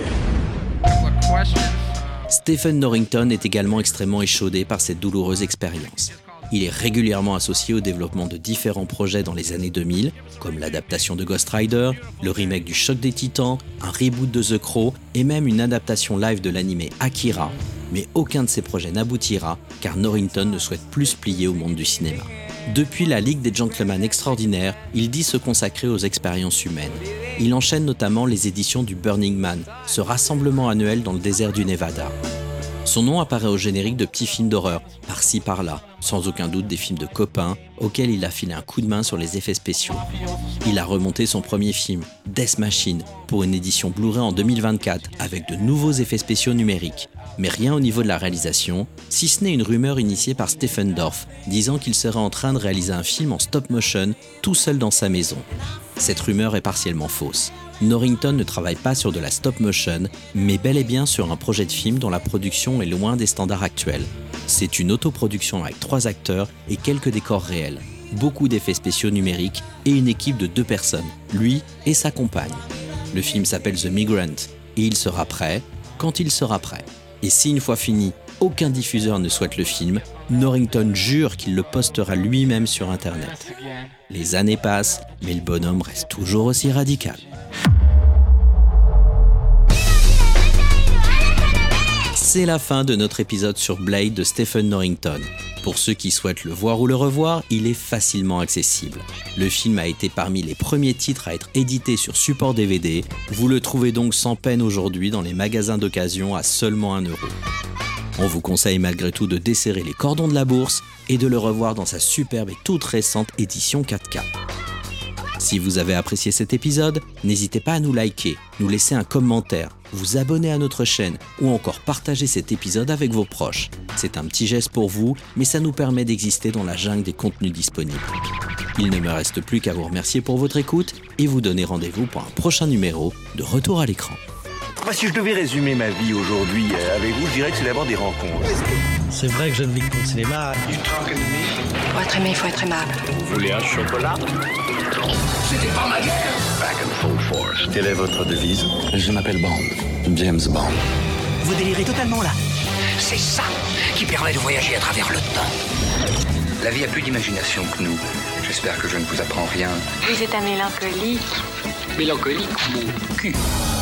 Stephen Norrington est également extrêmement échaudé par cette douloureuse expérience. Il est régulièrement associé au développement de différents projets dans les années deux mille, comme l'adaptation de Ghost Rider, le remake du Choc des Titans, un reboot de The Crow et même une adaptation live de l'animé Akira. Mais aucun de ces projets n'aboutira car Norrington ne souhaite plus se plier au monde du cinéma. Depuis la Ligue des Gentlemen Extraordinaires, il dit se consacrer aux expériences humaines. Il enchaîne notamment les éditions du Burning Man, ce rassemblement annuel dans le désert du Nevada. Son nom apparaît au générique de petits films d'horreur, par-ci par-là, sans aucun doute des films de copains, auxquels il a filé un coup de main sur les effets spéciaux. Il a remonté son premier film, Death Machine, pour une édition Blu-ray en deux mille vingt-quatre, avec de nouveaux effets spéciaux numériques. Mais rien au niveau de la réalisation, si ce n'est une rumeur initiée par Stephen Dorff, disant qu'il serait en train de réaliser un film en stop-motion, tout seul dans sa maison. Cette rumeur est partiellement fausse. Norrington ne travaille pas sur de la stop-motion, mais bel et bien sur un projet de film dont la production est loin des standards actuels. C'est une autoproduction avec trois acteurs et quelques décors réels, beaucoup d'effets spéciaux numériques et une équipe de deux personnes, lui et sa compagne. Le film s'appelle The Migrant et il sera prêt quand il sera prêt. Et si une fois fini, aucun diffuseur ne souhaite le film, Norrington jure qu'il le postera lui-même sur Internet. Les années passent, mais le bonhomme reste toujours aussi radical. C'est la fin de notre épisode sur Blade de Stephen Norrington. Pour ceux qui souhaitent le voir ou le revoir, il est facilement accessible. Le film a été parmi les premiers titres à être édité sur support D V D. Vous le trouvez donc sans peine aujourd'hui dans les magasins d'occasion à seulement un euro. On vous conseille malgré tout de desserrer les cordons de la bourse et de le revoir dans sa superbe et toute récente édition quatre K. Si vous avez apprécié cet épisode, n'hésitez pas à nous liker, nous laisser un commentaire, vous abonner à notre chaîne ou encore partager cet épisode avec vos proches. C'est un petit geste pour vous, mais ça nous permet d'exister dans la jungle des contenus disponibles. Il ne me reste plus qu'à vous remercier pour votre écoute et vous donner rendez-vous pour un prochain numéro de Retour à l'écran. Moi, si je devais résumer ma vie aujourd'hui euh, avec vous, je dirais que c'est d'abord des rencontres. C'est vrai que je ne vis que pour le cinéma. Pour être aimé, il faut être aimable. Vous voulez un chocolat? C'était pas ma guerre. Back and full force. Quelle est votre devise? Je m'appelle Bond. James Bond. Vous délirez totalement là. C'est ça qui permet de voyager à travers le temps. La vie a plus d'imagination que nous. J'espère que je ne vous apprends rien. Vous êtes un mélancolique. Mélancolique, mon cul.